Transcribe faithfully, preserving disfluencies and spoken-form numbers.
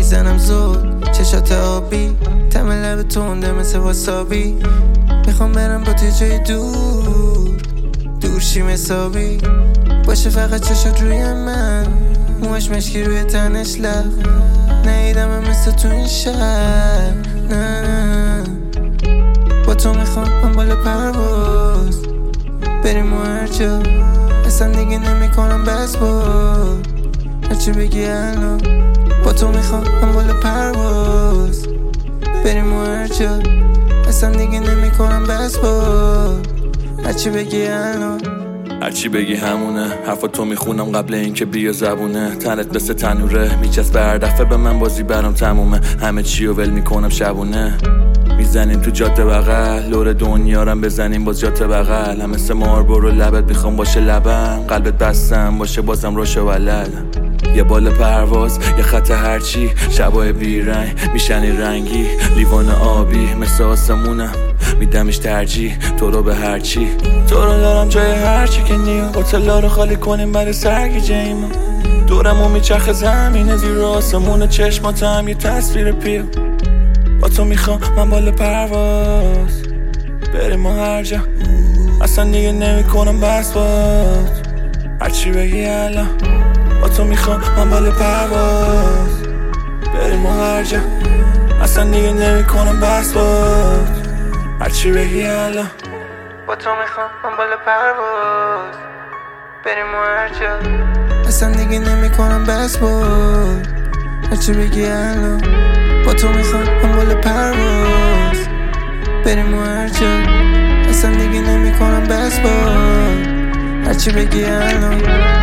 میزنم زود چشات آبی، تم لب تونده مثل واسابی. میخوام برم با تو جای دور دور شیم حسابی، باشه فقط چشات روی من، موهاش مشکی روی تنش لخ. نیدم مثل تو این شهر، نه نه. با تو میخوام من بالا پرواز بریم و هر جا، اصلا دیگه نمیکنم بس بود هرچی بگی الان. با تو میخوام من بالا پرواز بریم و هر جا، اصلا دیگه نمیکنم بس بود هرچی بگی الان. هرچی بگی همونه، حرفا تو میخونم قبل اینکه بیا زبونه. تنت مثل تنوره میچسبه هر دفعه به من، بازی برام تمومه. همه چی رو ول میکنم شبونه، میزنیم تو جاده بغل، لور دنیارم بزنیم باز جاده بغل. هم مثل مار برو لبت میخوام باشه لبم، قلبت بستم باشه بازم روش ولدم. یه بال پرواز یه خط هرچی، شبای بیرنگ میشنی رنگی، لیوان آبی مثل آسمونم میدمش ترجیح تو رو به هرچی. تو رو دارم جای هرچی که نیم، هتلا رو خالی کنیم برای سرگیجه ایما. دورمو میچرخه زمینه زیر آسمون، چشماتم یه تصویر پیر. با تو میخوام من بالا پرواز بریم و هر جا، اصلا دیگه نمی کنم بس باد هرچی بگی الان. با تو میخوام من بالا پرواز بریم و هر جا، اصلا دیگه نمی کنم بس باد هرچی بگی الان. با تو میخوام من بالا پرواز بریم و هر جا، اصلا دیگه نمی کنم بس باد هرچی بگی الان. با تو میخوام من بالا پرواز بریم و هر جا، اصلا دیگه نمی کنم بس باد هرچی بگی الان.